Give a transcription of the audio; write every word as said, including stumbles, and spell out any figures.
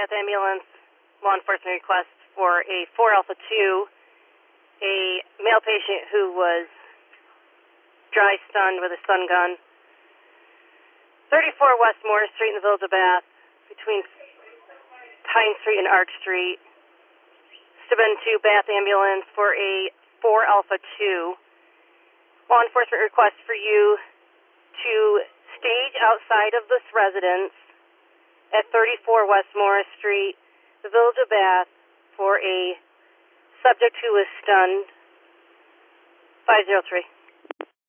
Bath Ambulance law enforcement request for a four Alpha two, a male patient who was dry stunned with a stun gun. thirty-four West Morris Street in the Village of Bath, between Pine Street and Arch Street. Steuben two Bath Ambulance for a four Alpha two. Law enforcement request for you to stage outside of this residence at thirty-four West Morris Street, the Village of Bath, for a subject who was stunned. five zero three.